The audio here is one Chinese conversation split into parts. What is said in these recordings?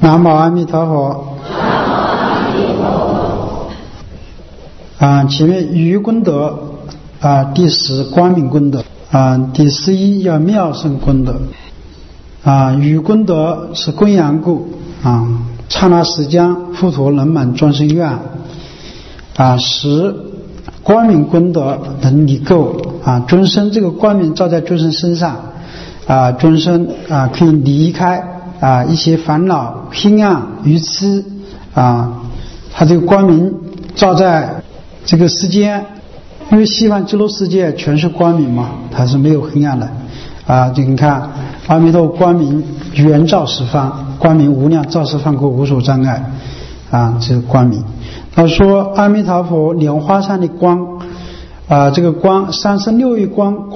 南无阿弥陀佛。前面余功德第10光明功德第11要妙胜功德余功德是供养故刹那时间佛陀能满众生愿10光明功德能离垢众生这个光明照在众生身上众生可以离开一些烦恼黑暗愚痴他这个光明照在这个世间，因为西方极乐世界全是光明嘛，它是没有黑暗的就你看阿弥陀光明圆照十方，光明无量，照十方过无所障碍这个光明。他说阿弥陀佛莲花上的光这个光36亿光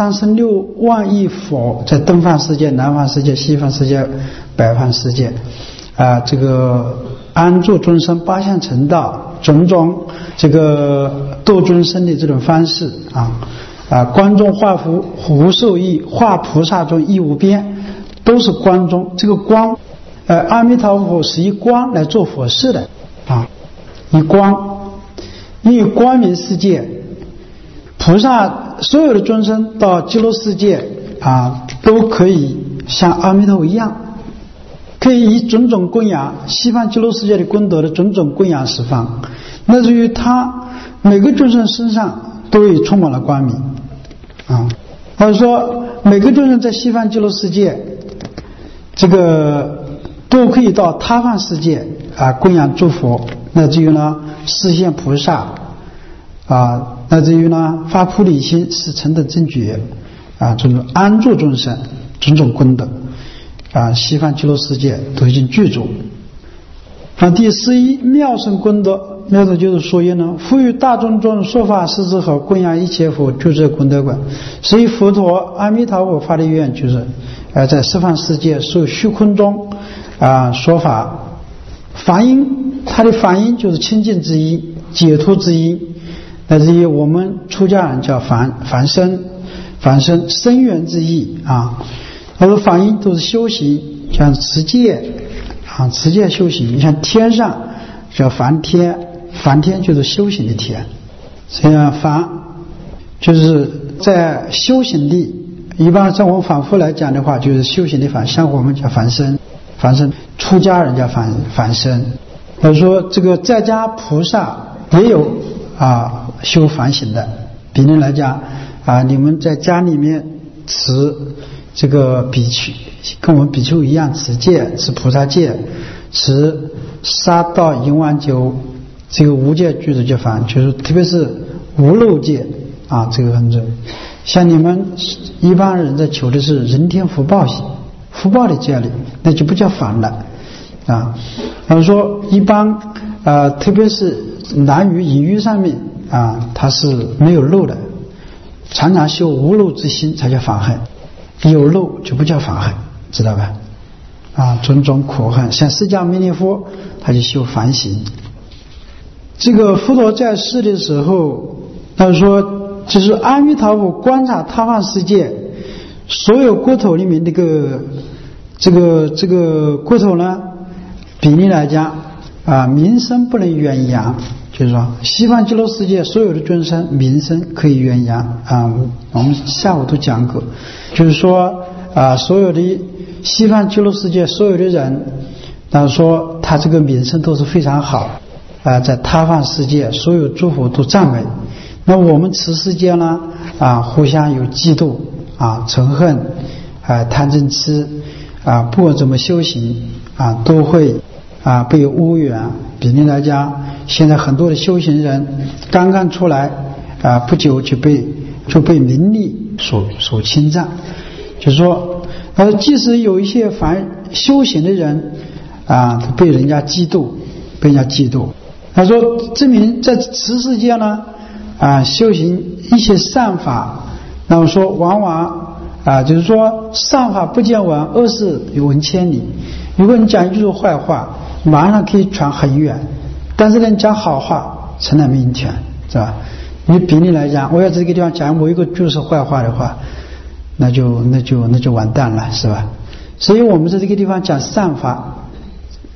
36万亿佛，在东方世界、南方世界、西方世界、北方世界这个安住众生八相成道，种种这个度众生的这种方式光中化福无受益，化菩萨中亦无边，都是光中。这个光阿弥陀佛是以光来做佛事的以光，因为光明世界菩萨所有的众生到极乐世界都可以像阿弥陀佛一样，可以以种种供养西方极乐世界的功德的种种供养十方，那至于他每个众生身上都已充满了光明或者说每个众生在西方极乐世界这个都可以到他方世界供养诸佛，那至于呢示现菩萨那至于呢发菩提心，是成等正觉这种安住众生种种功德西方极乐世界都已经具足第11妙胜功德，妙胜就是说呢赋予大众中说法施之后，供养一切佛住这功德观。所以佛陀阿弥陀佛发的愿就是在十方世界受虚空中说法，梵音，他的梵音就是清净之音，解脱之音，乃至于我们出家人叫梵声，声源之意他说梵音都是修行，像持戒持戒修行，像天上叫梵天，梵天就是修行的天，所以梵就是在修行地，一般像我们反复来讲的话就是修行的梵，像我们叫梵声，出家人叫梵声。他说这个在家菩萨也有修梵行的，比如来讲你们在家里面持这个比丘，跟我们比丘一样持戒，持菩萨戒，持杀盗淫玩酒这个无戒具足戒法，就是特别是无漏戒这个很重要。像你们一般人在求的是人天福报的戒律，那就不叫梵了他说一般特别是男女淫欲上面它是没有漏的，常常修无漏之心才叫法恨，有漏就不叫法恨，知道吧种种苦恨，像释迦牟尼佛他就修梵行。这个佛陀在世的时候他说就是阿弥陀佛观察他方世界所有国土里面这个国土呢，比例来讲名声不能远扬，就是说西方极乐世界所有的众生名声可以远扬我们下午都讲过，就是说所有的西方极乐世界所有的人说他这个名声都是非常好在他方世界所有诸佛都赞美。那我们此世界呢互相有嫉妒嗔恨贪嗔痴不管怎么修行都会被污染。比如来讲，现在很多的修行人刚刚出来不久就被名利所侵占，就是说即使有一些修行的人被人家嫉妒。他说证明在此世界呢修行一些善法，那么说往往就是说善法不见闻，恶事闻千里。如果你讲一句坏话马上可以传很远，但是你讲好话从来没人传，是吧？你比例来讲，我要在这个地方讲某一个就是坏话的话，那就完蛋了，是吧？所以我们在这个地方讲善法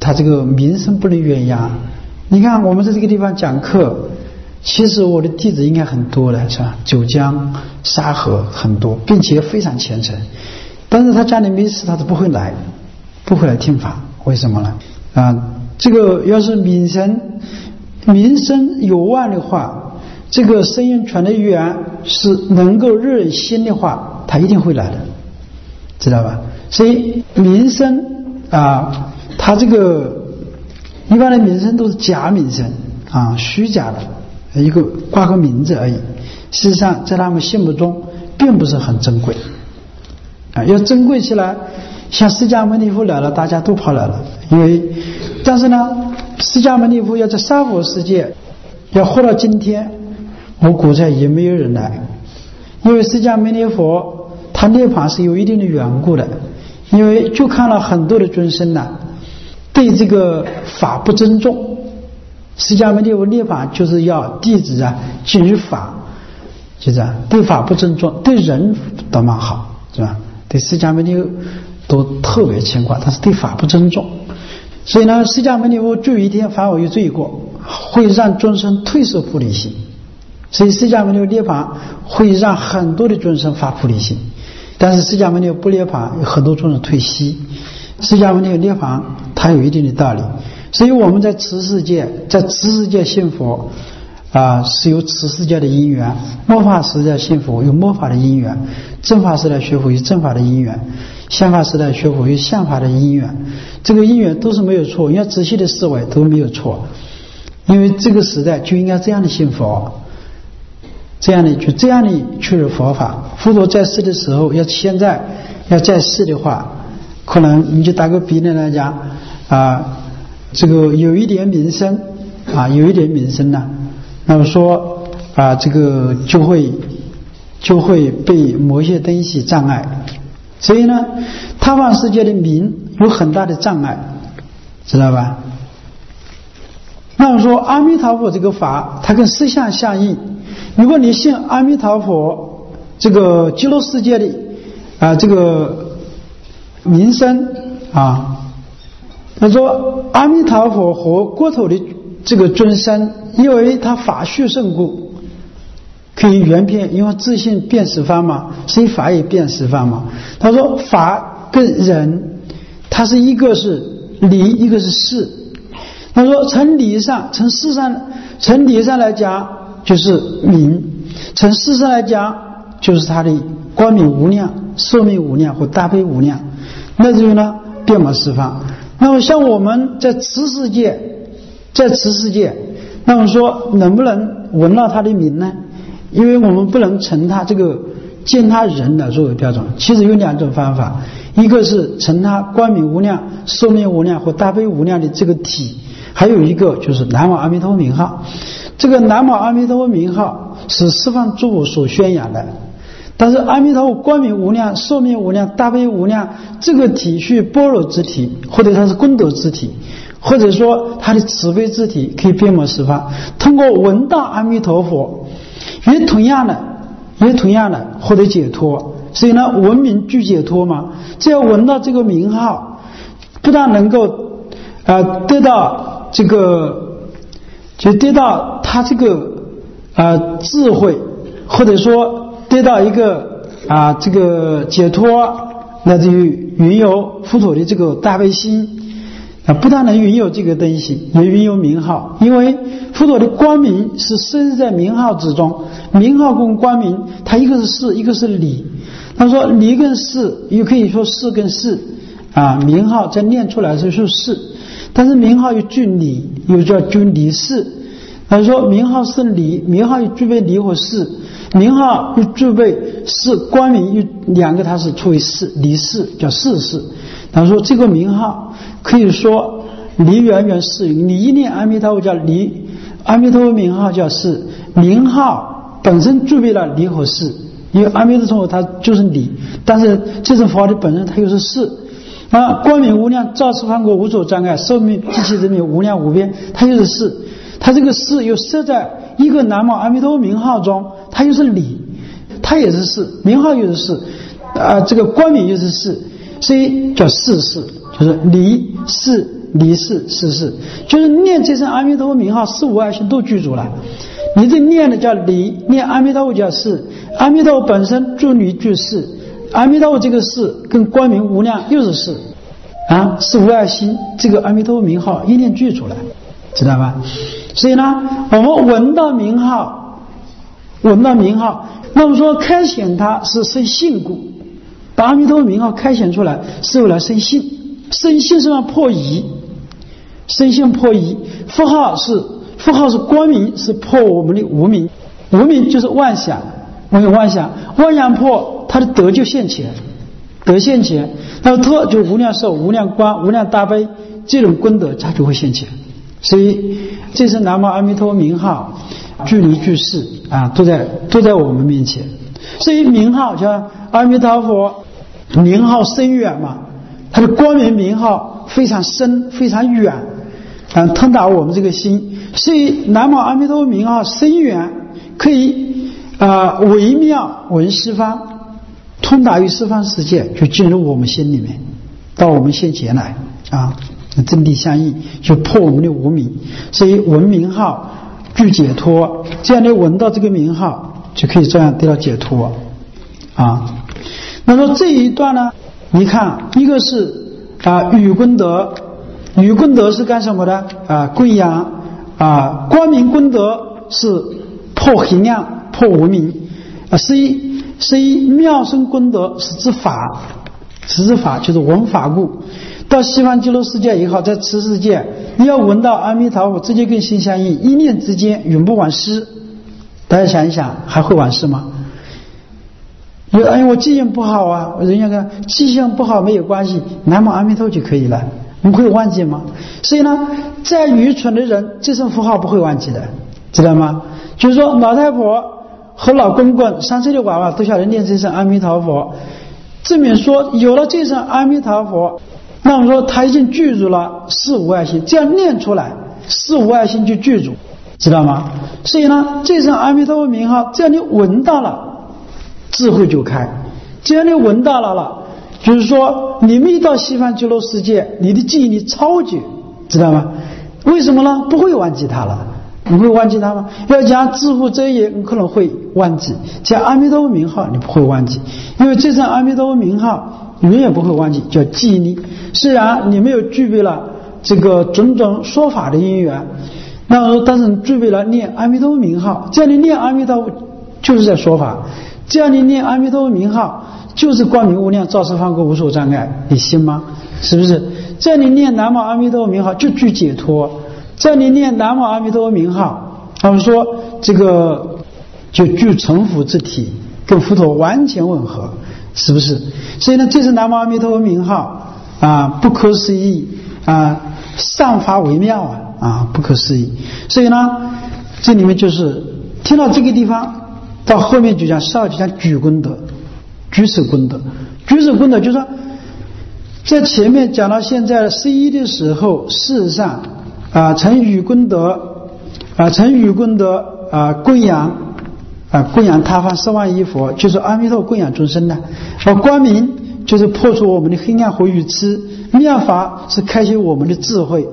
他这个名声不能远扬。你看我们在这个地方讲课，其实我的弟子应该很多的，是吧？九江、沙河很多，并且非常虔诚。但是他家里没事，他都不会来听法。为什么呢？这个要是名声有望的话，这个声音传得远，是能够热人心的话，他一定会来的，知道吧？所以名声他这个一般的名声都是假名声虚假的一个挂个名字而已，事实上在他们心目中并不是很珍贵要珍贵起来，像释迦牟尼佛来了，大家都跑来了，但是呢，释迦牟尼佛要在娑婆世界要活到今天，我估计也没有人来，因为释迦牟尼佛他涅槃是有一定的缘故的，因为就看了很多的尊生对这个法不尊重。释迦牟尼佛涅槃就是要弟子给予法，就这样，对法不尊重，对人都蛮好，是吧？对释迦牟尼佛都特别牵挂，但是对法不尊重。所以呢，释迦牟尼佛就有一天反我有罪过，会让众生退失菩提心。所以释迦牟尼佛涅槃会让很多的众生发菩提心，但是释迦牟尼佛不涅槃，有很多众生退息。释迦牟尼佛涅槃它有一定的道理，所以我们在此世界信佛是有此世界的因缘，末法时代信佛有末法的因缘，正法时代学佛有正法的因缘，相法时代学佛有相法的因缘，这个因缘都是没有错，你要仔细的思维都没有错，因为这个时代就应该这样的信佛，这样的确认佛法。佛陀在世的时候，现在要在世的话，可能你就打个比例来讲这个有一点名声呢，那么说这个就会被某些东西障碍。所以呢，他方世界的名有很大的障碍，知道吧？那么说阿弥陀佛这个法，它跟实相相应。如果你信阿弥陀佛这个极乐世界的这个名声他说阿弥陀佛和国土的这个尊生，因为他法续胜故，可以圆遍，因为自性遍十方嘛，所以法也遍十方嘛。他说法跟人，它是一个是理，一个是事。他说从理上来讲就是名，从事上来讲就是他的光明无量、寿命无量或大悲无量，那就呢遍满十方。那么像我们在此世界，那么说能不能闻到他的名呢？因为我们不能乘他这个见他人来作为标准，其实有两种方法，一个是乘他光明无量、寿命无量或大悲无量的这个体，还有一个就是南无阿弥陀佛名号。这个南无阿弥陀佛名号是十方诸佛所宣扬的，但是阿弥陀佛光明无量、寿命无量、大悲无量这个体是般若之体，或者它是功德之体，或者说它的慈悲之体，可以遍满十方。通过闻到阿弥陀佛，也同样的获得解脱。所以呢，闻名具解脱嘛。只要闻到这个名号，不但能够得到这个，就得到他这个智慧，或者说得到一个这个解脱，来自于云游佛陀的这个大悲心不但能云有这个东西，也云有名号。因为佛陀的光明是生在名号之中，名号跟光明它一个是事，一个是理。他说理跟事也可以说事跟事名号在念出来的时候是事，但是名号又具理，又叫具理事。他说名号是理，名号又具备理和事，名号又具备事，光明又两个它是处于事理事，叫事事。他说这个名号可以说理远远是你一念阿弥陀佛叫理，阿弥陀佛名号叫事，名号本身具备了理和事，因为阿弥陀佛它就是理，但是这种佛号的本身它又是事光明无量，照十方国无所障碍，寿命极其人民无量无边，它又是事。它这个事又设在一个南无阿弥陀佛名号中，它又是理，它也是事，名号又是事这个光明又是事，所以叫事事， 就是离世离世世世，就是念这声阿弥陀佛名号，四无碍心都具足了。你这念的叫离，念阿弥陀佛叫世，阿弥陀佛本身住离具世，阿弥陀佛这个世跟光明无量又是世啊，四无碍心，这个阿弥陀佛名号一念具出来，知道吧？所以呢，我们闻到名号，那么说开显它是生信故，把阿弥陀佛名号开显出来是为了生信，生信是让破疑，生信破疑，佛号是光明，是破我们的无明，无明就是妄想，我有妄想破，他的德就现前，德现前，那么特就无量寿、无量光、无量大悲，这种功德它就会现前。所以这是南无阿弥陀佛名号，具离具世啊，都在我们面前。所以名号叫阿弥陀佛，名号深远嘛，它的光明名号非常深非常远啊，通达我们这个心。所以南无阿弥陀佛名号深远，可以微妙闻十方，通达于十方世界，就进入我们心里面，到我们现前来啊，真谛相应，就破我们的无明。所以闻名号具解脱，这样的闻到这个名号，就可以这样得到解脱啊。那么这一段呢，你看，一个是与功德，与功德是干什么的供养光明功德是破黑暗破无明是一妙生功德是之法，就是闻法故。到西方极乐世界也好，在此世界，你要闻到阿弥陀佛，直接跟心相应，一念之间永不往失。大家想一想，还会往失吗？我记性不好啊，人家说记性不好没有关系，南无阿弥陀就可以了，你会忘记吗？所以呢，再愚蠢的人，这声符号不会忘记的，知道吗？就是说，老太婆和老公公3岁的娃娃都晓得念这声阿弥陀佛，证明说有了这声阿弥陀佛，那么说他已经具足了四无碍心，这样念出来，四无碍心就具足，知道吗？所以呢，这声阿弥陀佛名号，这样你闻到了，智慧就开；这样你闻到了，就是说你们一到西方极乐世界，你的记忆力超绝，知道吗？为什么呢？不会忘记它了。你会忘记它吗？要讲智慧这一页，你可能会忘记；讲阿弥陀佛名号，你不会忘记，因为这声阿弥陀佛名号永远不会忘记，叫记忆力。虽然你没有具备了这个种种说法的因缘，但是你具备了念阿弥陀佛名号，这样你念阿弥陀佛就是在说法，这样你念阿弥陀佛名号就是光明无量，照十方国无所障碍，你信吗？是不是？这样你念南无阿弥陀佛名号就具解脱，这样你念南无阿弥陀佛名号，他们说这个就具成佛之体，跟佛陀完全吻合，是不是？所以呢，这是南无阿弥陀佛名号不可思议善法微妙不可思议。所以呢，这里面就是听到这个地方，到后面就讲就讲举功德、举此功德。举此功德就是说，在前面讲到现在11的时候，事实上成与功德供养他方10万亿佛，就是阿弥陀供养众生的。光明就是破除我们的黑暗和愚痴，妙法是开启我们的智慧，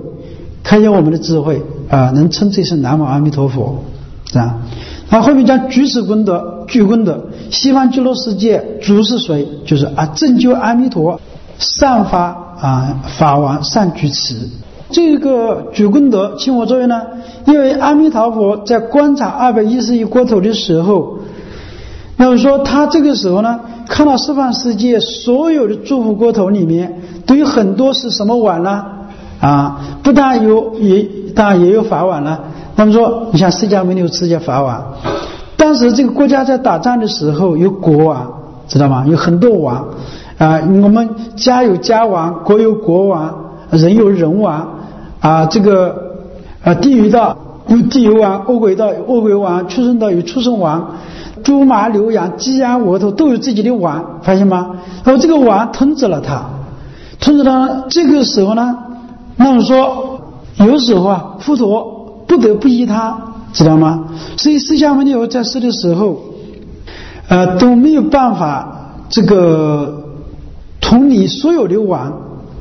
能称这是南无阿弥陀佛啊。然后后面讲举此功德，具功德，西方极乐世界主是谁？就是正觉阿弥陀善法法王善举持。这个举功德请我作为呢，因为阿弥陀佛在观察210亿国土的时候，那么说他这个时候呢，看到十方世界所有的诸佛国土里面都有很多是什么碗呢？不但当然也有法碗了。那么说你像释迦牟尼有释迦法碗，当时这个国家在打仗的时候有国王，知道吗？有很多王我们家有家王，国有国王，人有人王这个地狱道有地狱王，恶鬼道有恶鬼王，畜生道有畜生王，猪马牛羊鸡鸭鹅头都有自己的王，发现吗？然后这个王吞噬了他，这个时候呢，那么说有时候佛陀不得不依他，知道吗？所以释迦牟尼佛在世的时候都没有办法这个统理所有的王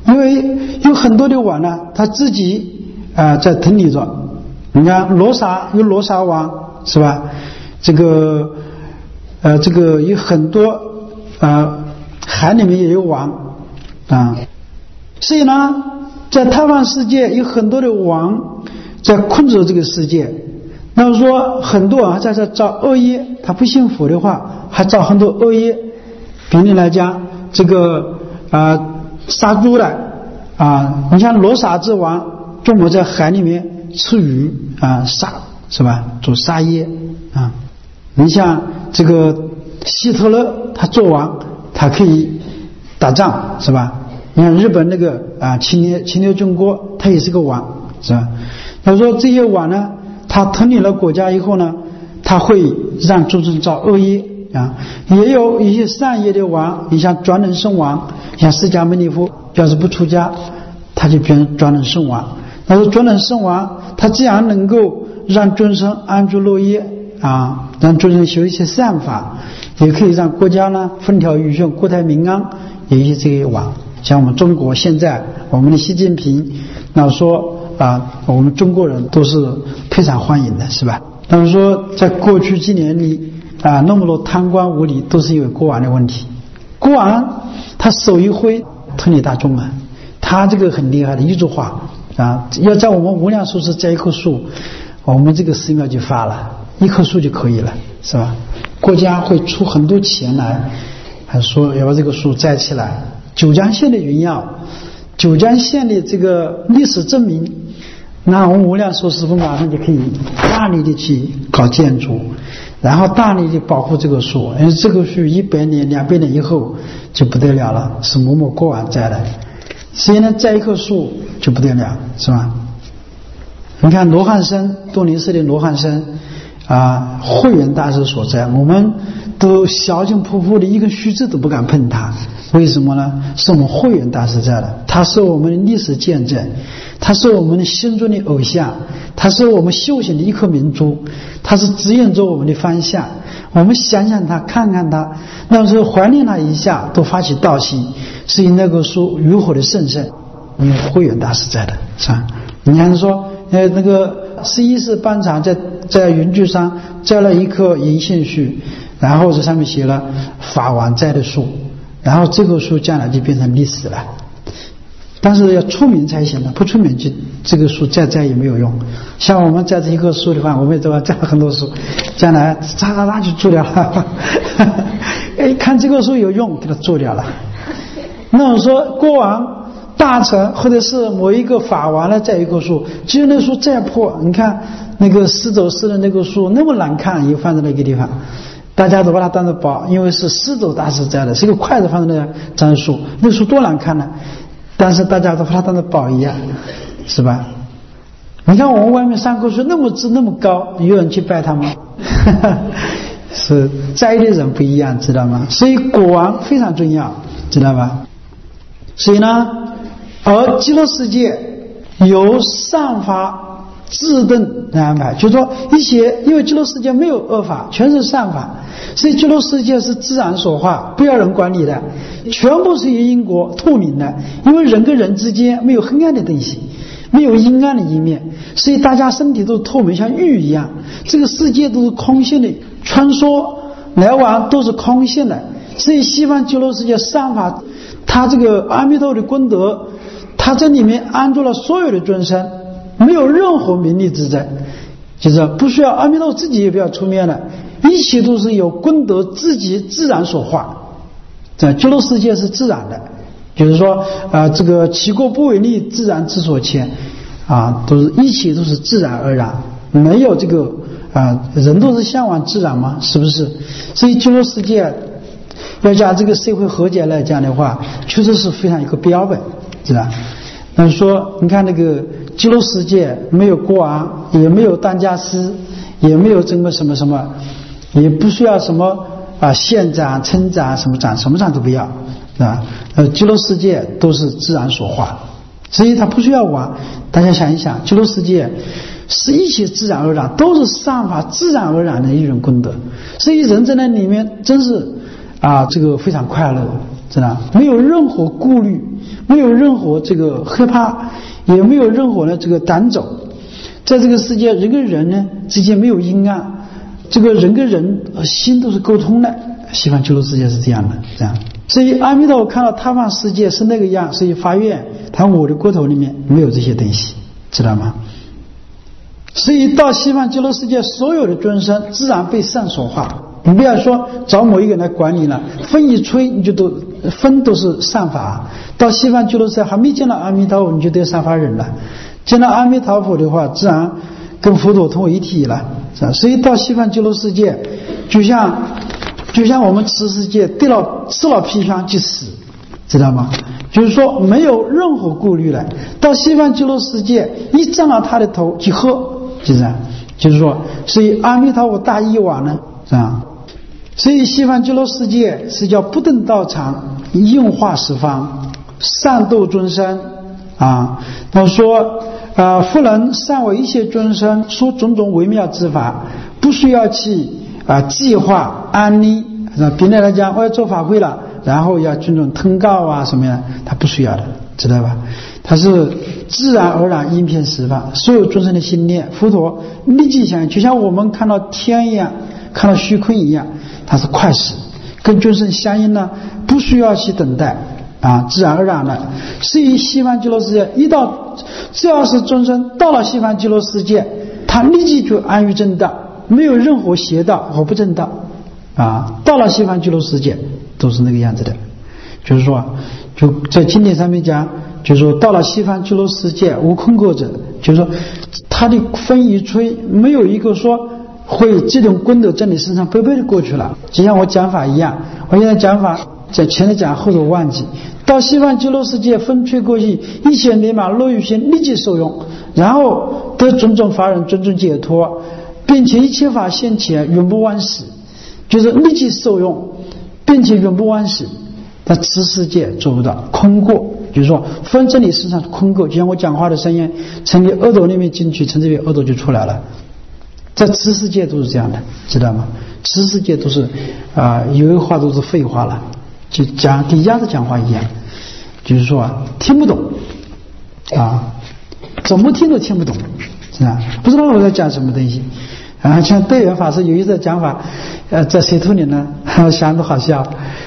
因为有很多的网呢，它自己在腾理着。你看罗刹有罗刹网是吧？这个有很多海里面也有网所以呢，在太方世界有很多的网在困住这个世界。那么说很多人在这造恶业，他不信佛的话，还造很多恶业。比如来讲，这个杀猪的你像罗刹之王专门在海里面吃鱼杀是吧？做杀业你像这个希特勒他做王，他可以打仗是吧？你看日本那个侵略中国，他也是个王是吧？他说这些王呢，他统领了国家以后呢，他会让众生造恶业也有一些善业的王，你像转轮圣王，像释迦牟尼佛要是不出家，他就变成转轮圣王。但是转轮圣王他这样能够让众生安住乐业让众生修一些善法，也可以让国家呢风调雨顺，国泰民安，有一些这些王。像我们中国现在我们的习近平那说我们中国人都是非常欢迎的是吧？但是说在过去几年里那么多贪官污吏，都是因为国王的问题。国王他手一挥统理大众他这个很厉害的一句话要在我们无量寿司摘一棵树，我们这个寺庙就发了一棵树就可以了是吧？国家会出很多钱来，还说要把这个树摘起来。九江县的云耀，九江县的这个历史证明，那我们无量寿司佛马上就可以大力的去搞建筑，然后大力的保护这个树，因为这个树100年200年以后就不得了了，是某某国王摘的，所以呢摘一棵树就不得了是吧？你看罗汉生，东林寺的罗汉生慧远大师所在，我们都小心匍匐的，一根须子都不敢碰它。为什么呢？是我们慧远大师在的，他是我们的历史见证，他是我们的心中的偶像，他是我们修行的一颗明珠，他是指引着我们的方向。我们想想他，看看他，那时候怀念他一下都发起道心，所以那个书如何的甚深，因为慧远大师在的是吧？你看说那个11世班禅在云居上摘了一棵银杏树，然后这上面写了法王摘的树，然后这个树将来就变成历史了。但是要出名才行了，不出名就这个树再摘也没有用。像我们摘这一棵树的话，我们也摘了很多树，将来嚓就做掉了。看这个树有用，给它做掉了。那我说国王大臣或者是某一个法王呢摘一棵树，即使那树再破，你看那个狮走寺的那个树那么难看，也放在那个地方，大家都把它当作宝，因为是狮走大师摘的，是一个筷子放在那张树，那树多难看呢，但是大家都把它当作宝一样，是吧？你看我们外面3棵树那么直那么高，有人去拜它吗？是摘的人不一样，知道吗？所以国王非常重要，知道吧？所以呢，而极乐世界由善法自动来安排，就是说一些，因为极乐世界没有恶法，全是善法，所以极乐世界是自然所化，不要人管理的，全部是由因果透明的，因为人跟人之间没有黑暗的东西，没有阴暗的一面，所以大家身体都透明，像玉一样，这个世界都是空性的，穿梭来往都是空性的，所以西方极乐世界善法，他这个阿弥陀的功德，他这里面安住了所有的众生，没有任何名利之争，就是不需要阿弥陀自己也不要出面了，一切都是由功德自己自然所化。这极乐世界是自然的，就是说这个其国不为利，自然之所牵都是一切都是自然而然，没有这个人都是向往自然嘛，是不是？所以极乐世界要讲这个社会和解来讲的话，确实是非常一个标本，是吧？但是说你看那个极乐世界没有国王，也没有当家师，也没有这么什么什么，也不需要什么县长村长什么长都不要，啊极乐世界都是自然所化，所以他不需要王。大家想一想，极乐世界是一切自然而然，都是善法自然而然的一种功德，所以人在那里面真是这个非常快乐，知道没有任何顾虑， 没有任何这个害怕，也没有任何的这个赶走。在这个世界，人跟人呢之间没有阴暗，这个人跟人心都是沟通的。西方极乐世界是这样的，这样。所以阿弥陀佛看到他方世界是那个样，所以发愿，他我的国头里面没有这些东西，知道吗？所以到西方极乐世界，所有的众生自然被善所化。你不要说找某一个人来管理了，风一吹你就风都是善法。到西方极乐世界还没见到阿弥陀佛，你就得善法人了。见到阿弥陀佛的话，自然跟佛陀同为一体了，是吧？所以到西方极乐世界，就像我们吃世界吃了砒霜就死，知道吗？就是说没有任何顾虑了。到西方极乐世界，一沾了他的头就喝，就这样。就是说，所以阿弥陀佛大义往呢，这样。所以西方极乐世界是叫不等道场，应化十方，善度众生啊。他说复能善为一切众生说种种微妙之法，不需要去计划安利。别人来讲我要做法会了，然后要这种通告啊什么呀，他不需要的，知道吧？他是自然而然应遍十方，所有众生的心念，佛陀立即想，就像我们看到天一样，看到虚空一样，它是快死，跟众生相应呢，不需要去等待啊，自然而然的。所以西方极乐世界只要是众生到了西方极乐世界，他立即就安于正道，没有任何邪道和不正道啊。到了西方极乐世界都是那个样子的，就是说，就在经典上面讲，就是说到了西方极乐世界无空过者，就是说他的风一吹，没有一个说会这种功德在你身上背背的过去了。就像我讲法一样，我现在讲法在前头讲后头忘记，到西方极乐世界风吹过去，一切涅槃乐欲心立即受用，然后得种种法人种种解脱，并且一切法现前永不忘死，就是立即受用并且永不忘死。但此世界做不到空过，就是说风在你身上空过，就像我讲话的声音从你耳朵里面进去，从这边耳朵就出来了。在此世界都是这样的，知道吗？此世界都是有的话都是废话了，就讲跟鸭子讲话一样，就是说听不懂啊，怎么听都听不懂，是吧？不知道我在讲什么东西啊。像对缘法师有一次讲法在水土里呢，想着好笑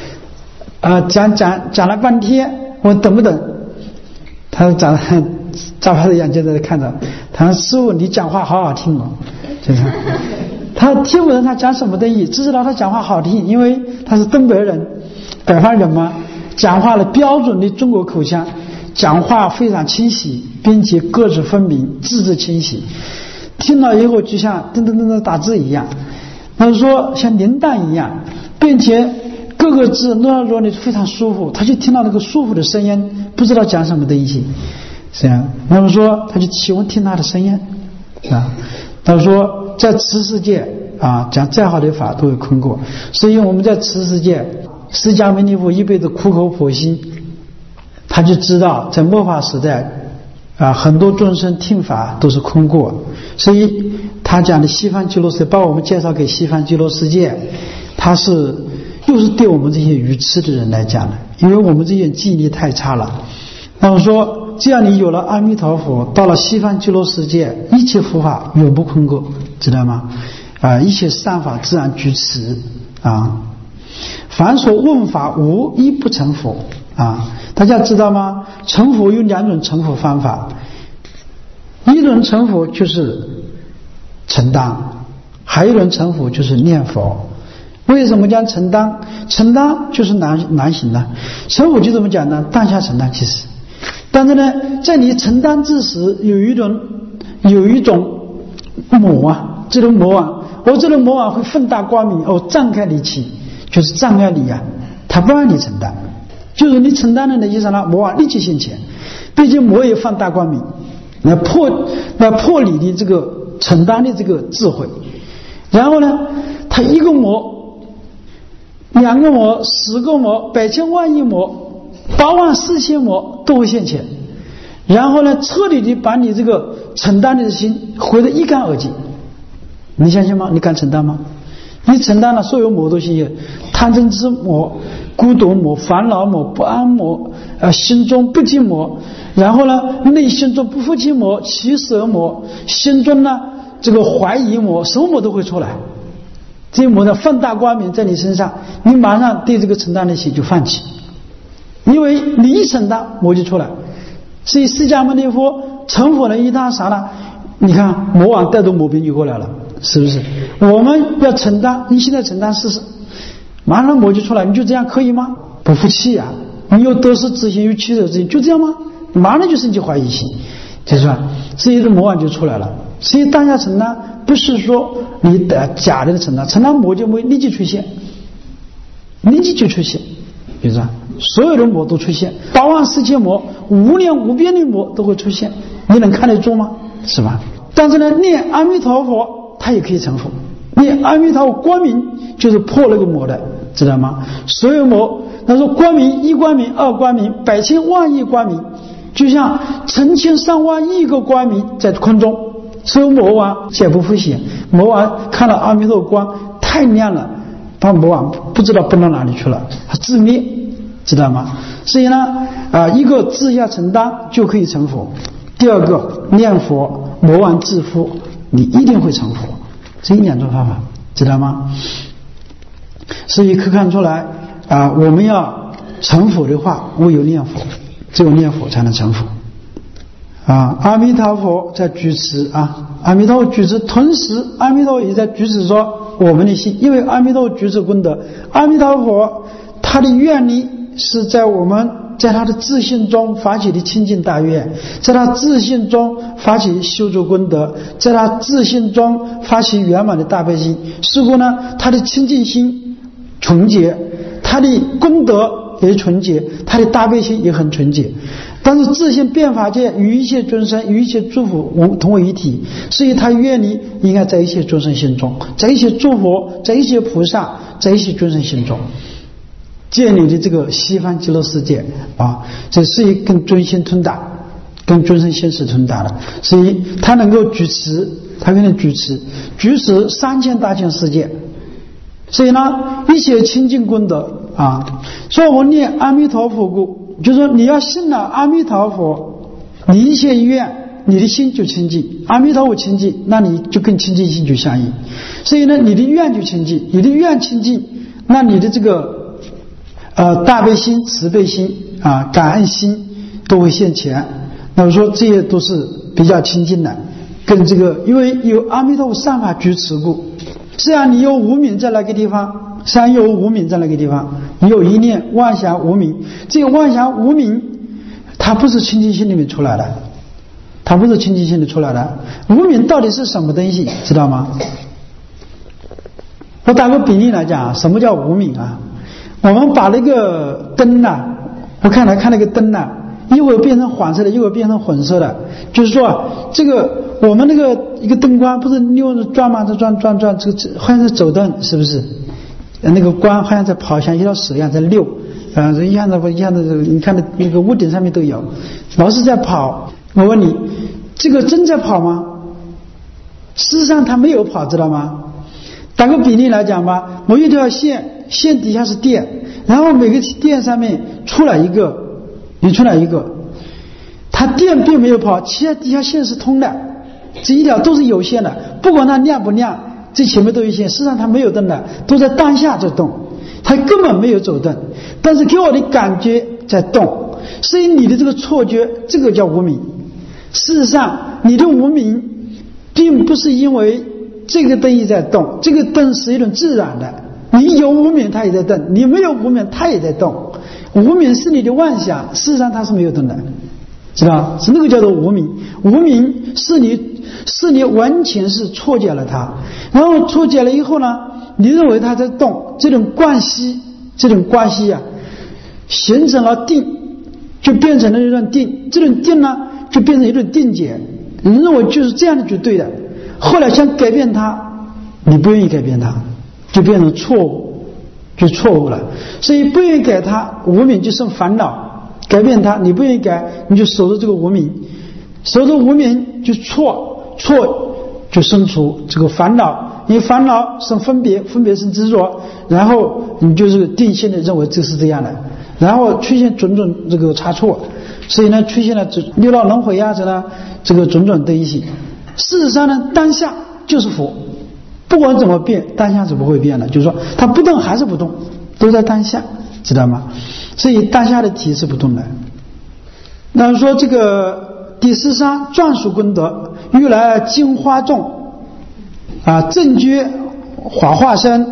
讲了半天，我等不等？他长照他的眼睛在看着，他说师父你讲话好好听哦，就是他听不懂他讲什么东西，只知道他讲话好听，因为他是东北人，北方人嘛，讲话的标准的中国口腔，讲话非常清晰，并且个子分明，字字清晰，听了以后就像噔噔噔噔打字一样，他说像铃铛一样，并且各个字弄到说你非常舒服，他就听到那个舒服的声音，不知道讲什么东西，这样。那么说他就喜欢听他的声音啊。他说在此世界讲再好的法都有空过，所以我们在此世界，释迦牟尼佛一辈子苦口婆心，他就知道在末法时代很多众生听法都是空过，所以他讲的西方极乐世界，把我们介绍给西方极乐世界，他是又是对我们这些愚痴的人来讲的，因为我们这些记忆力太差了。那么说只要你有了阿弥陀佛，到了西方极乐世界，一切佛法永不空过，知道吗？一切善法自然具持凡所问法无一不成佛大家知道吗？成佛有两种成佛方法，一种成佛就是承当，还有一种成佛就是念佛。为什么讲承当？承当就是难行的，成佛就这么讲呢，当下承担其实。但是呢，在你承担之时，有一种魔这种魔这种魔会放大光明障开你起，就是障碍你他不让你承担，就是你承担的那一刹那，魔立即现前，并且魔也放大光明，来破你的这个承担的这个智慧。然后呢，他一个魔、两个魔、10个魔、100千万亿魔、84000魔都会现前，然后呢，彻底的把你这个承担的心毁得一干二净。你相信吗？你敢承担吗？你承担了所有魔都现现，贪嗔痴魔孤独魔、烦恼魔、不安魔、心中不寂魔，然后呢，内心中不服气魔、起舍魔，心中呢这个怀疑魔，什么魔都会出来。这些魔的放大光明在你身上，你马上对这个承担的心就放弃，因为你一承担，魔就出来。所以释迦牟尼佛成佛了一大刹那，你看魔王带着魔兵就过来了，是不是？我们要承担，你现在承担试试，马上魔就出来，你就这样可以吗？不服气啊！你有得失之心，有起舍之心，就这样吗？马上就升起怀疑心，就是吧？这些的魔王就出来了。所以当下承担不是说你的假的承担，承担魔就会立即出现，立即就出现，就是吧？所有的魔都出现，8万4千魔，无量无边的魔都会出现，你能看得住吗？是吧？但是呢，念阿弥陀佛，它也可以成佛。念阿弥陀佛光明就是破那个魔的，知道吗？所有魔，他说光明一光明二光明百千万亿光明，就像成千上万亿个光明在空中。所有魔王皆不复显，魔王看到阿弥陀光太亮了，把魔王不知道奔到哪里去了，他自灭，知道吗？所以呢，一个自下承担就可以成佛。第二个念佛，魔王自负，你一定会成佛。这2种方法，知道吗？所以可看出来我们要成佛的话，唯有念佛，只有念佛才能成佛。阿弥陀佛在举持阿弥陀佛举持，同时阿弥陀佛也在举持说我们的心，因为阿弥陀佛举持功德，阿弥陀佛他的愿力是在我们在他的自信中发起的清净大愿，在他自信中发起修筑功德，在他自信中发起圆满的大悲心。是故呢，他的清净心纯洁，他的功德也纯洁，他的大悲心也很纯洁。但是自信变法界与一切众生与一切诸佛同为一体，所以他愿力应该在一切众生心中，在一切诸佛，在一切菩萨，在一切众生心中建立的这个西方极乐世界这是一跟尊心通达，跟众生心是通达的。所以他能够举持，他可能举持3000大千世界。所以呢，一切清净功德所以我们念阿弥陀佛故，就是说你要信了阿弥陀佛，你一切愿，你的心就清净，阿弥陀佛清净，那你就跟清净心就相应。所以呢，你的愿就清净，你的愿清净，那你的这个大悲心、慈悲心感恩心都会现前。那么说这些都是比较清净的，跟这个因为有阿弥陀佛善法举持故。虽然你有无明在那个地方，你有一念妄想无明，这个妄想无明它不是清净心里面出来的，无明到底是什么东西，知道吗？我打个比例来讲，什么叫无明我们把那个灯我看那个灯一会儿变成黄色的，一会儿变成混色的，就是说这个我们那个一个灯光不是溜着转吗？这转，这个好像是走灯，是不是？那个光好像在跑，像一条蛇一样在溜，一样的，你看那个屋顶上面都有，老是在跑。我问你，这个真在跑吗？事实上它没有跑，知道吗？打个比例来讲吧，某一条线底下是电，然后每个电上面出来一个，它电并没有跑，其他底下线是通的，这一条都是有限的，不管它亮不亮，这前面都有线，事实上它没有动的，都在当下在动，它根本没有走动，但是给我的感觉在动，所以你的这个错觉，这个叫无明。事实上你的无明并不是因为这个灯一在动，这个灯是一种自然的，你有无明它也在动，你没有无明它也在动，无明是你的妄想，事实上它是没有动的，知道？是那个叫做无明。无明是你完全是错解了它，然后错解了以后呢，你认为它在动，这种关系形成了定，就变成了一种定，这种定呢就变成一种定解，你认为就是这样的就对的，后来想改变它，你不愿意改变它，就变成错误，就错误了。所以不愿意改它，无明就生烦恼，改变它你不愿意改，你就守着这个无明，守着无明就错就生出这个烦恼， 你烦恼生分别，分别生执着，然后你就是定性的认为这是这样的，然后出现种种这个差错，所以呢出现了六道轮回啊，这个种种的一些。事实上呢，当下就是佛，不管怎么变，当下是不会变的，就是说它不动还是不动，都在当下，知道吗？所以当下的体是不动的。那么说这个第13转属功德，欲来金花众正觉法化身。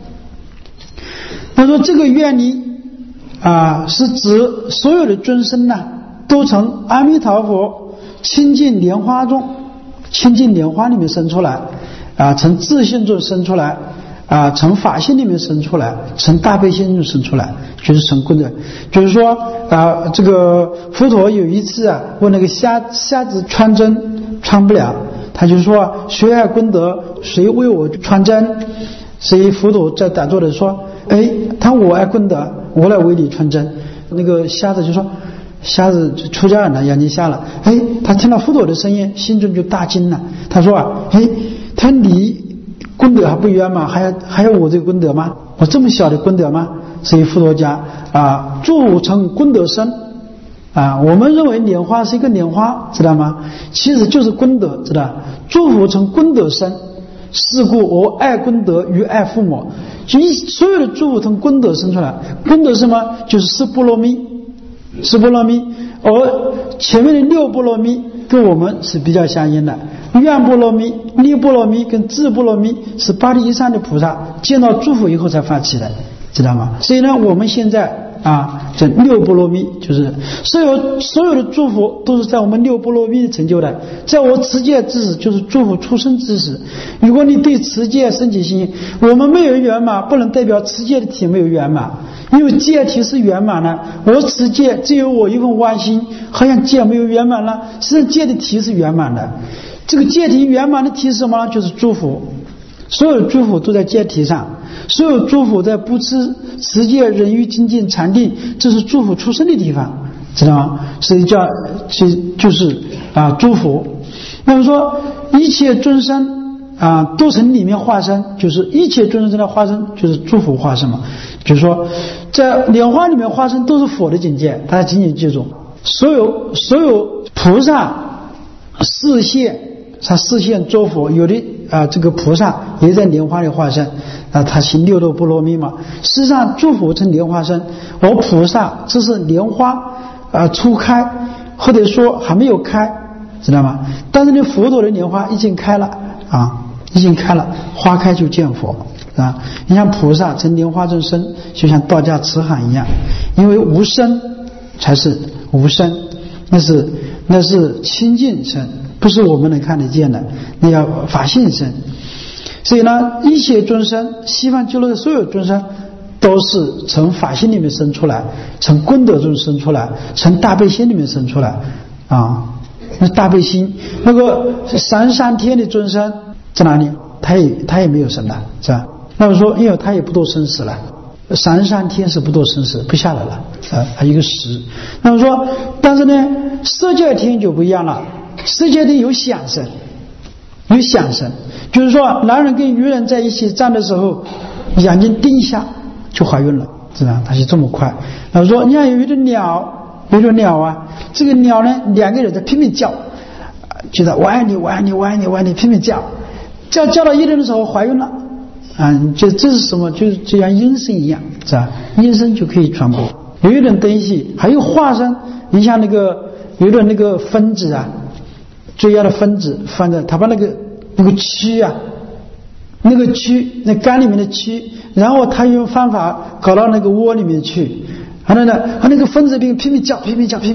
那说这个愿力是指所有的尊生呢，都从阿弥陀佛清净莲花中，清净莲花里面生出来从自性中生出来从法性里面生出来，从大悲心中生出来，就是成功的。就是说这个佛陀有一次问那个瞎子穿针穿不了，他就说谁爱功德，谁为我穿针。所以佛陀在打坐的说，他我爱功德，我来为你穿针。那个瞎子就说，瞎子出家人了，眼睛瞎了。他听到佛陀的声音，心中就大惊了。他说他你功德还不圆满，还要我这个功德吗？我这么小的功德吗？所以佛陀讲诸佛成功德身我们认为莲花是一个莲花，知道吗？其实就是功德，知道？诸佛成功德身，是故我爱功德与爱父母。就所有的诸佛从功德生出来，功德是什么？就是四波罗蜜，四波罗蜜。而前面的六波罗蜜跟我们是比较相应的，愿波罗蜜、力波罗蜜跟智波罗蜜是八地以上的菩萨见到诸佛以后才发起的，知道吗？所以呢，我们现在这六波罗蜜就是所有的诸佛都是在我们六波罗蜜成就的。在我持戒之时，就是诸佛出生之时。如果你对持戒升起心，我们没有圆满，不能代表持戒的体没有圆满，因为戒体是圆满的。我持戒只有我一份妄心，好像戒没有圆满了，实际上戒的体是圆满的。这个戒体圆满的体是什么呢？就是诸佛，所有的诸佛都在戒体上，所有诸佛在不持戒、忍辱、精进、禅定，这是诸佛出生的地方，知道吗？所以就是诸佛。那么说一切众生都从里面化身，就是一切众生的化身就是诸佛化身嘛。就是说在莲花里面化身都是佛的境界，大家紧紧记住。所有菩萨示现，他示现诸佛，有的这个菩萨也在莲花里化身他行六度波罗蜜嘛。实际上诸佛成莲花身，而菩萨这是莲花初开，或者说还没有开，知道吗？但是呢，佛陀的莲花已经开了已经开了，花开就见佛你像菩萨成莲花中生，就像道家慈航一样，因为无生才是无生，那是清净身，不是我们能看得见的，那要法性身。所以呢，一切众生，西方极乐的所有众生都是从法性里面生出来，从功德中生出来，从大悲心里面生出来那大悲心，那个三天的众生在哪里？他也没有生的，是吧？那么说，因为他也不堕生死了，33天是不堕生死，不下来了还有一个10。那么说，但是呢，色界天就不一样了，色界天有想生，有想生，就是说男人跟女人在一起站的时候，眼睛定一下就怀孕了，知道？它是这么快。那么说，你看有一种鸟这个鸟呢，两个人在拼命叫，觉得我爱你，我爱你，我爱你，我爱你，拼命叫到一定的时候怀孕了这是什么？就是就像阴身一样，是吧？阴身就可以传播。有一种东西还有化身，你像有一种那个分子最要的分子放在他把那个蛆那个蛆，那肝里面的蛆，然后他用方法搞到那个窝里面去，然后呢，他那个分子拼命叫，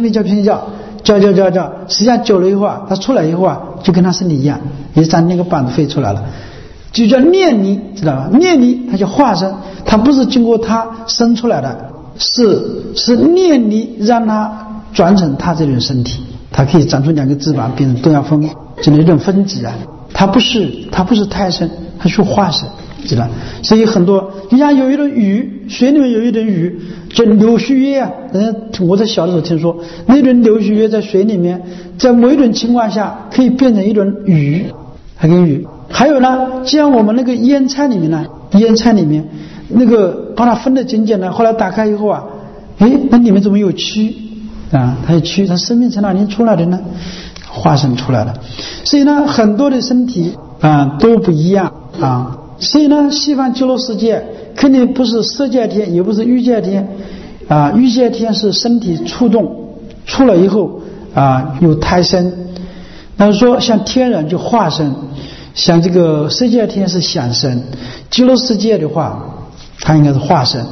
实际上久了以后他出来以后就跟他身体一样，也长那个板子飞出来了，就叫念力，知道吧？念力它叫化身，它不是经过他生出来的，是念力让它转成他这种身体，它可以长出2个翅膀，变成东亚风这样一种分子它不是胎生，它是化身，知道？所以很多，你像有一种鱼，水里面有一种鱼叫柳须约我在小的时候听说，那种柳须约在水里面，在某一种情况下可以变成一种鱼，还跟鱼还有呢，像我们那个烟菜里面呢，烟菜里面那个把它分得紧紧的，后来打开以后啊，那里面怎么有蛆啊？它有蛆，它生命从哪里出来的呢？化生出来了。所以呢，很多的身体都不一样啊。所以呢，西方极乐世界肯定不是色界天，也不是欲界天啊。欲界天是身体触动出了以后有胎生，那说像天人就化身，像这个色界天是想生，极乐世界的话，它应该是化身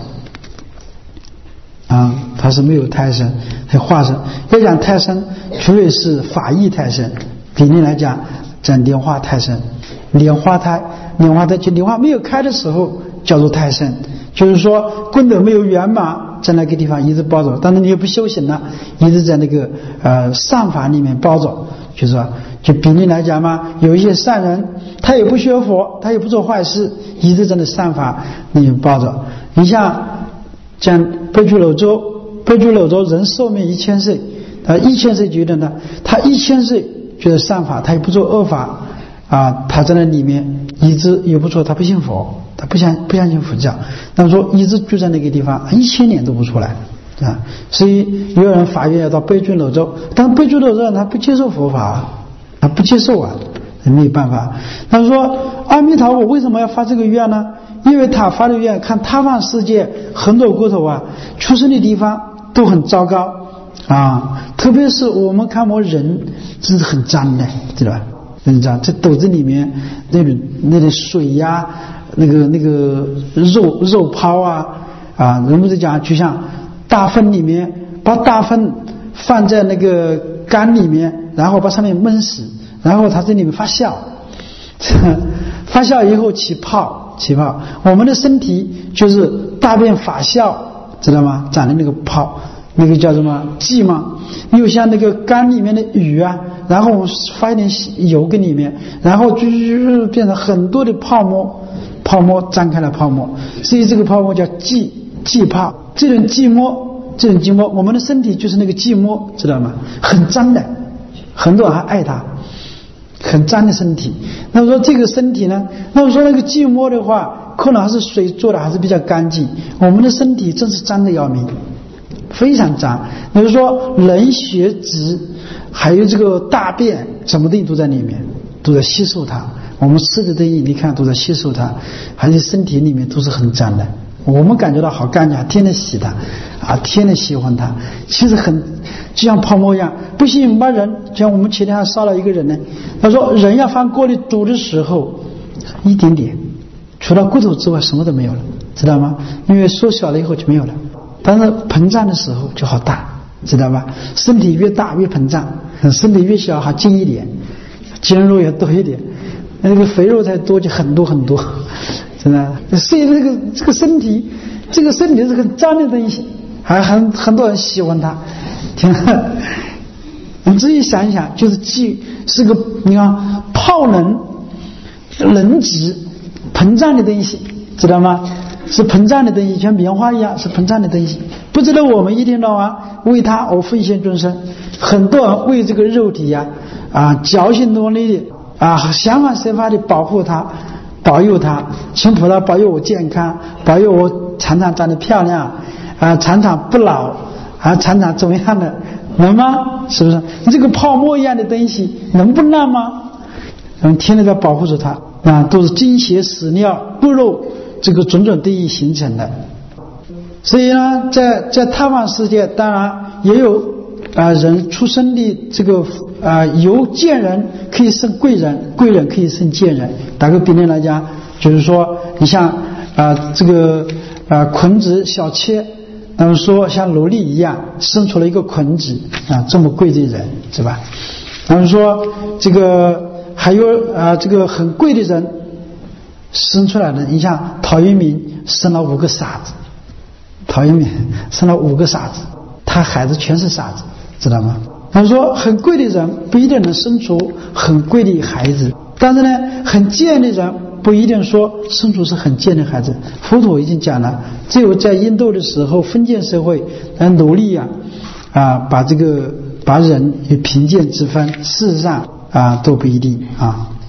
它是没有胎生，它化身。要讲胎生，除非是法义胎生，比例来讲，讲莲花胎生，莲花胎就莲花没有开的时候叫做胎生，就是说功德没有圆满，在那个地方一直包着，但是你也不修行了，一直在那个善法里面包着，就是说，就比例来讲嘛，有一些善人，他也不学佛，他也不做坏事，一直在那善法里面包着。你像北俱泸州人寿命1000岁，1000岁觉得呢，他1000岁觉得善法，他也不做恶法他在那里面一直也不错，他不信佛，他不相信佛教，那么说一直住在那个地方1000年都不出来所以有人发愿要到北俱泸州，但北俱泸州他不接受佛法，他不接受没有办法。他说阿弥陀佛为什么要发这个愿呢？因为他发的愿，看他方世界很多国头出生的地方都很糟糕特别是我们看我人这是很脏的，知道吧？很脏，这肚子里面那种水呀，那个肉泡人们就讲，就像大粪里面把大粪放在那个缸里面，然后把上面焖死，然后它在里面发酵，发酵以后起泡。我们的身体就是大便发酵，知道吗？长的那个泡，那个叫什么气嘛？又像那个缸里面的鱼然后我们发一点油跟里面，然后就变成很多的泡沫张开了泡沫，所以这个泡沫叫气泡。这种寂寞，我们的身体就是那个寂寞，知道吗？很脏的，很多人还爱它。很脏的身体，那么说这个身体呢？那么说那个寂寞的话，可能还是水做的，还是比较干净。我们的身体真是脏的要命，非常脏。比如说人血脂，还有这个大便，什么东西都在里面，都在吸收它。我们吃的东西，你看都在吸收它，还有身体里面都是很脏的。我们感觉到好干净，天天洗它天天喜欢它，其实就像泡沫一样。不信把人，像我们前天还烧了一个人呢，他说人要放锅里煮的时候一点点，除了骨头之外什么都没有了，知道吗？因为缩小了以后就没有了，但是膨胀的时候就好大，知道吧？身体越大越膨胀，身体越小还精一点，筋肉也多一点，那个肥肉才多就很多很多，真的。所以这个身体是很脏的东西，还很多人喜欢它。我们仔细想一想，就是是个你看泡能质膨胀的东西，知道吗？是膨胀的东西，像棉花一样是膨胀的东西。不知道我们一天到晚为它而奉献终身，很多人为这个肉体绞尽努力的想方设法的保护它，保佑它，请菩萨保佑我健康，保佑我常常长得漂亮常常不老常常怎么样的，能吗？是不是？你这个泡沫一样的东西能不烂吗？我们天天在保护着它都是精血屎尿骨肉这个种种东西形成的。所以呢，在他方世界当然也有人出生的这个由贱人可以生贵人，贵人可以生贱人。打个比例来讲，就是说你像这个孔子小妾，那么说像奴隶一样生出了一个孔子这么贵的人，是吧？那么说这个还有这个很贵的人生出来的，你像陶渊明生了5个傻子，陶渊明生了5个傻子，他孩子全是傻子，知道吗？他说很贵的人不一定能生出很贵的孩子，但是呢很贱的人不一定说生出是很贱的孩子。佛陀已经讲了，只有在印度的时候封建社会奴隶把人有贫贱之分，事实上都不一定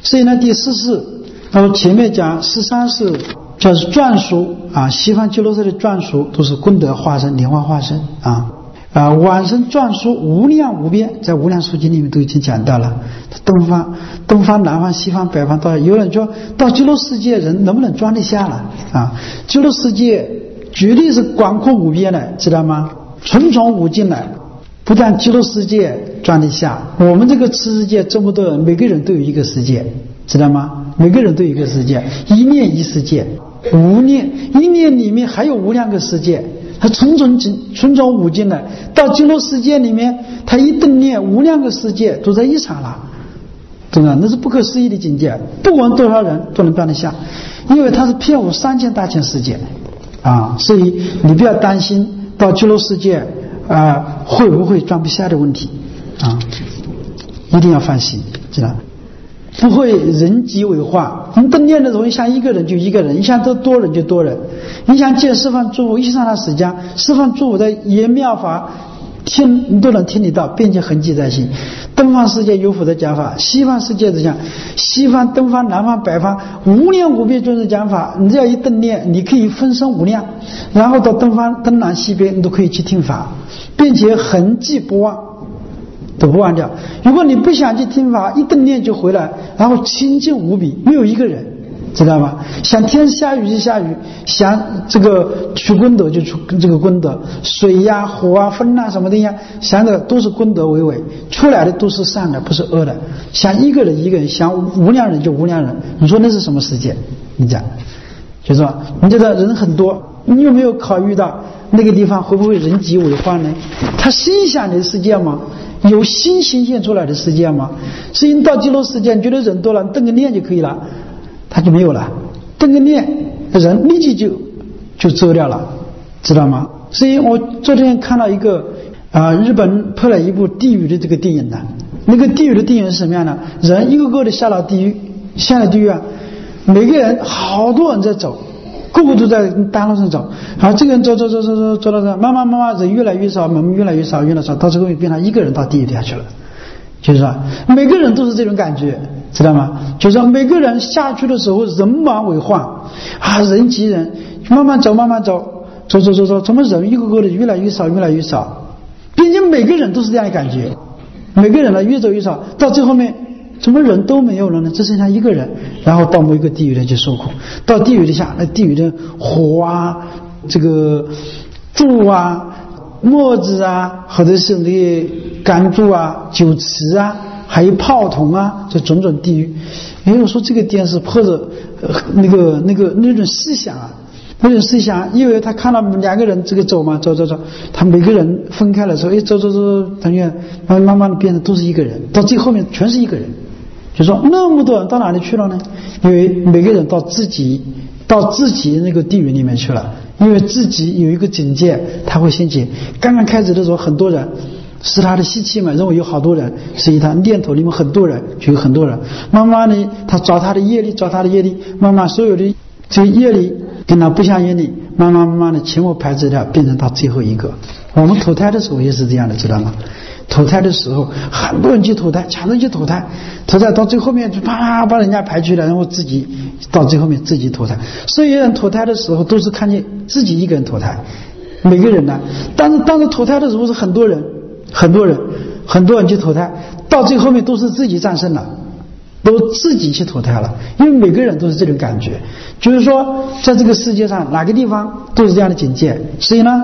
所以呢，第14世，前面讲13世叫是转熟啊，西方极乐世界的转熟都是功德化身、莲花化身啊。往生转熟无量无边，在无量寿经里面都已经讲到了。东方、南方、西方、北方，到有人说到极乐世界人能不能装得下了啊？极乐世界绝对是广阔无边的，知道吗？重重无尽的，不但极乐世界装得下，我们这个世界这么多人，每个人都有一个世界，知道吗？每个人都有一个世界，一念一世界，无念一念里面还有无量个世界。它重重无尽的，到极乐世界里面，它一顿念无量个世界都在一场了，真的，那是不可思议的境界，不管多少人都能装得下，因为它是遍覆3000大千世界啊，所以你不要担心到极乐世界会不会装不下的问题啊，一定要放心，知道。不会人机为化，你顿念的时候，你想一个人就一个人，你想多人就多人，你想见十方诸佛，一上他时间，十方诸佛的言妙法听你都能听得到，并且痕迹在心。东方世界有佛的讲法，西方世界的讲，西方、东方、南方、北方无量无边尊的讲法，你只要一顿念，你可以分身无量，然后到东方、东南、西北，你都可以去听法，并且痕迹不忘。都不忘掉。如果你不想去听法，一顿念就回来，然后清净无比，没有一个人，知道吗？想天下雨就下雨，想这个取功德就取这个功德，水呀、火啊、风啊什么的呀，想的都是功德为尾，出来的都是善的，不是恶的。想一个人一个人，想无量人就无量人，你说那是什么世界？你讲，就是说你这个人很多，你有没有考虑到那个地方会不会人机为患呢？他心想的世界吗？有心显现出来的世界吗？所以你到极乐世界，你觉得人多了，你瞪个念就可以了，他就没有了，瞪个念，人立即就走掉了，知道吗？所以我昨天看到一个日本拍了一部地狱的这个电影的，那个地狱的电影是什么样的？人一个个的下了地狱，下了地狱啊，每个人好多人在走。个个都在大路上走，好，这个人走到这，慢慢人越来越少，门越来越少，到最后变成一个人到地狱底下去了。就是说，每个人都是这种感觉，知道吗？就是说，每个人下去的时候，人满为患啊，人挤人，慢慢走，怎么人一个个的越来越少，并且每个人都是这样的感觉，每个人呢越走越少，到最后面。怎么人都没有了呢？只剩下一个人，然后到某一个地狱里去受苦。到地狱底下，那地狱的火啊，这个柱啊、墨子啊，或者是那些甘珠啊、酒池啊，还有炮筒啊，这种种地狱。我说这个电视或者那种思想啊，那种思想，因为他看到两个人这个走嘛，走，他每个人分开了之后，走，等于慢慢的变成都是一个人，到最后面全是一个人。就说那么多人到哪里去了呢？因为每个人到自己那个地狱里面去了，因为自己有一个境界，他会兴起。刚刚开始的时候，很多人是他的习气嘛，认为有好多人，所以他念头里面很多人，就有很多人。慢慢的，他找他的业力，慢慢所有的这个业力跟他不相应的，慢慢的全部排斥掉，变成到最后一个。我们投胎的时候也是这样的，知道吗？投胎的时候，很多人去投胎，抢着去投胎到最后面就啪把人家排去了，然后自己到最后面自己投胎。所有人投胎的时候都是看见自己一个人投胎，每个人呢，但是当时投胎的时候是很多人去投胎，到最后面都是自己战胜了，都自己去投胎了，因为每个人都是这种感觉，就是说在这个世界上哪个地方都是这样的境界。所以呢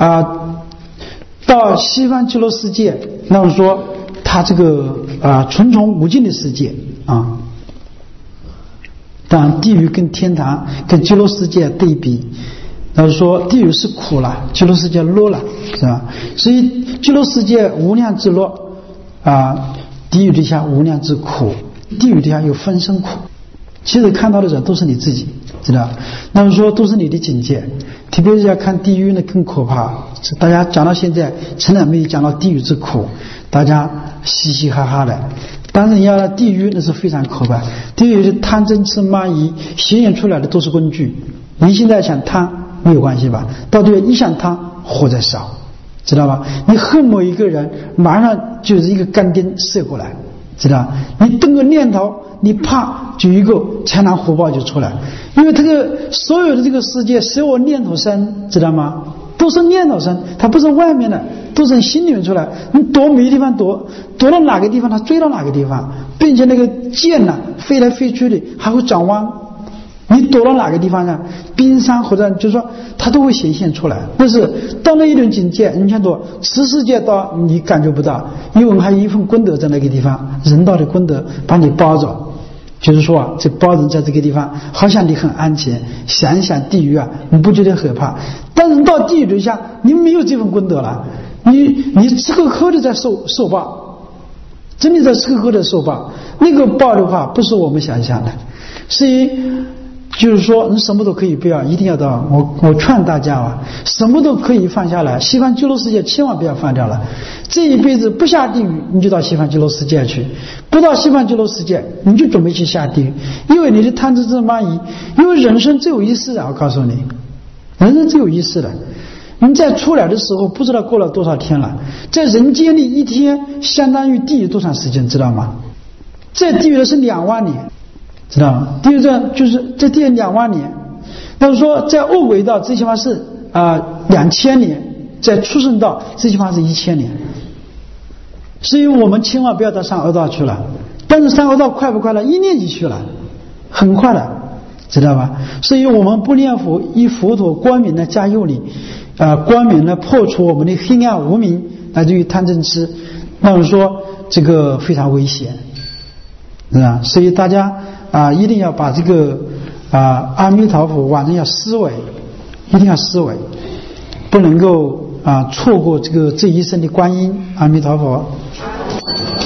到西方极乐世界，那么说它这个重重无尽的世界啊，当然地狱跟天堂跟极乐世界对比，那么说地狱是苦了，极乐世界乐了，是吧？所以极乐世界无量之乐地狱底下无量之苦，地狱底下有分身苦。其实看到的人都是你自己，知道？那么说都是你的境界。特别是要看地狱呢更可怕。大家讲到现在，从来没有讲到地狱之苦，大家嘻嘻哈哈的。但是你要地狱那是非常可怕，地狱是贪嗔痴慢疑显现出来的都是工具。你现在想贪没有关系吧？到底你想贪，火在烧，知道吧？你恨某一个人，马上就是一个干钉射过来， 知道？你动个念头，你啪就一个豺狼虎豹就出来，因为这个所有的这个世界，所有念头生，知道吗？都是念头生，它不是外面的，都是心里面出来。你躲没地方躲，躲到哪个地方，它追到哪个地方，并且那个箭呢，飞来飞去的，还会转弯。你躲到哪个地方呢？冰山或者就是说，它都会显现出来。但是到那一种境界，你看到十世界到你感觉不到，因为还有一份功德在那个地方，人道的功德把你包着。就是说啊，这包人在这个地方，好像你很安全。想一想地狱啊，你不觉得害怕？但是到地狱底下，你没有这份功德了，你吃口口的在受报，真的在吃口口的受报。那个报的话，不是我们想象的，所以就是说，你什么都可以不要，一定要到我劝大家啊，什么都可以放下来。西方极乐世界千万不要放掉了。这一辈子不下地狱，你就到西方极乐世界去；不到西方极乐世界，你就准备去下地狱。因为你的贪嗔痴慢疑，因为人生只有一世啊！我告诉你，人生只有一世的。你在出来的时候，不知道过了多少天了。在人间里一天相当于地狱多长时间，知道吗？在地狱的是2万年。知道吗？第二个就是在地狱2万年，但是说在恶鬼道最起码是2000年，在畜生道最起码是1000年。所以我们千万不要到上恶道去了。但是上恶道快不快了？1念就去了，很快了，知道吧？所以我们不念佛，以佛陀光明的加佑力，光明的破除我们的黑暗无明，来自于贪嗔痴，那么说这个非常危险，是吧？所以大家一定要把这个阿弥陀佛晚上要思维，一定要思维，不能够错过这一生的观音。阿弥陀佛。